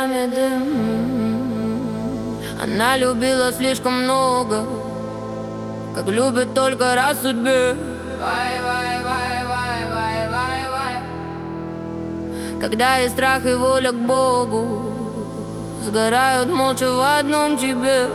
глазами дым. Она любила слишком много, как любит только раз в судьбе. Когда и страх, и воля к Богу сгорают молча в одном тебе.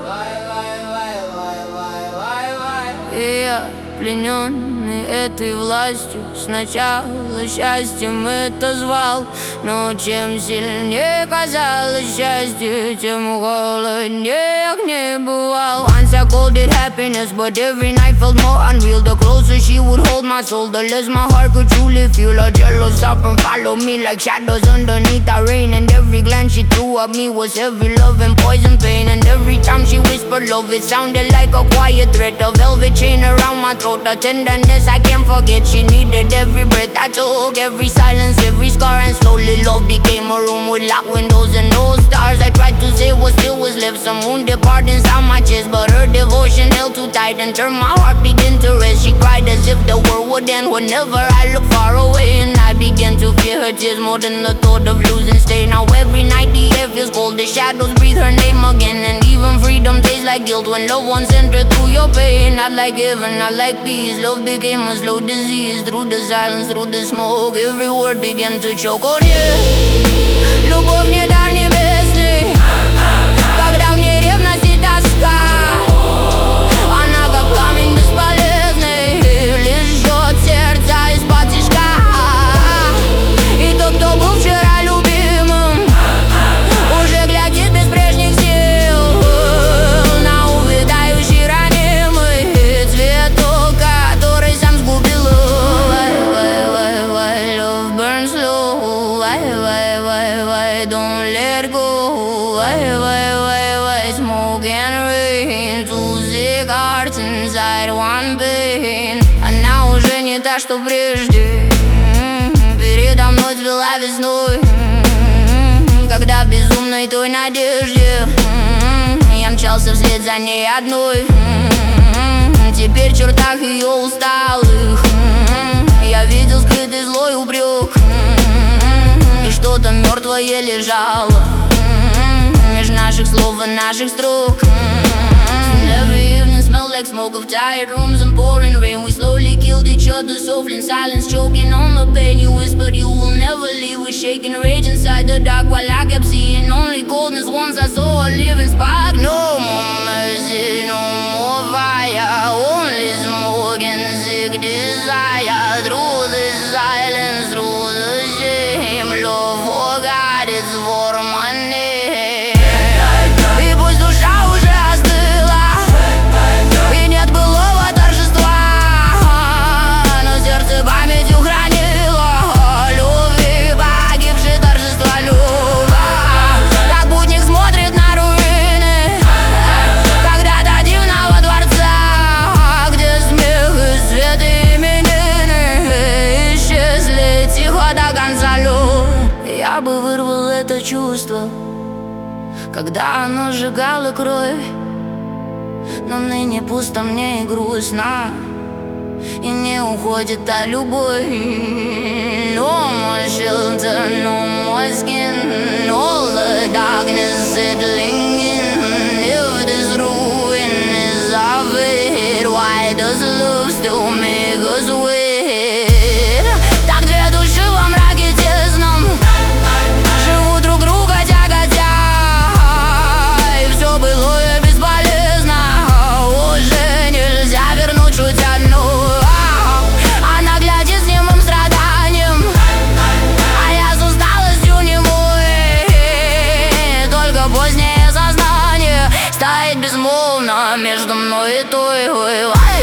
И я плененный этой властью, сначала счастьем это звал, но чем сильнее казалось счастье, тем холоднее огне бывал. Once I called it happiness, but every night felt more unreal. The closer she would hold my soul, the less my heart could truly feel. Her jealous up and follow me like shadows underneath the rain. And every glance she threw at me was heavy love and poison pain. And every time she whispered love, it sounded like a quiet threat. A velvet chain around my throat, a tenderness I can't forget. She needed every breath I took, every silence, every scar. And slowly love became a room with locked windows and no stars. I tried to say what still was left, some wounded part inside my chest, but her devotion held too tight and turned my heart begin to rest. She cried as if the world would end whenever I looked far away, and I began to fear her tears more than the thought of losing stay. Now every night the air feels cold, the shadows breathe her name again, and even freedom tastes like guilt when loved ones enter through your pain. Not like heaven, not like peace, love became a slow disease. Through the silence, through the smoke, every word began to choke. Oh yeah, любовь не дар небесный, когда мне ревность и тоска. Она как камень бесполезный, лишь жжет сердца из-под тишка. И тот, кто был вчера любимым, уже глядит без прежних сил на увядающий ранимый цветок, который сам сгубил. Love burns low, don't let go. Smoke and rain, two cigarettes inside one pain. Она уже не та, что прежде, передо мной цвела весной, когда в безумной той надежде я мчался вслед за ней одной. Теперь в чертах ее усталых я видел скрытый злой упрек, и что-то мертвое лежало меж наших слов и наших строк. Every evening smelled like smoke of tired rooms and pouring rain. We slowly killed each other softly in silence, choking on the pain. You whispered you will never leave, with shaking rage inside the dark, while I kept seeing only coldness. Once I saw a living spark. No more mercy, no more fire, only smoke and sick desire. Through the silence, through the shame, love forgot its for my name. И пусть душа уже остыла, и нет былого торжества, но сердце памятью хранило любви погибшей, торжества любовь. Как путник смотрит на руины когда-то дивного дворца, где смех и свет и именины исчезли тихо до конца. Я бы вырвал это чувство, когда оно сжигало кровь, но ныне пусто мне и грустно, и не уходит та любовь. No more shelter, no more skin, all the darkness settling in. If this ruin is our fate, why does love still make us wait? Так две души во мраке тесном живут друг друга тяготя, и все былое бесполезно, уже нельзя вернуть чуть одну. Она глядит с немым страданием, а я с усталостью немой. Только позднее сознание стоит безмолвно между мной и той.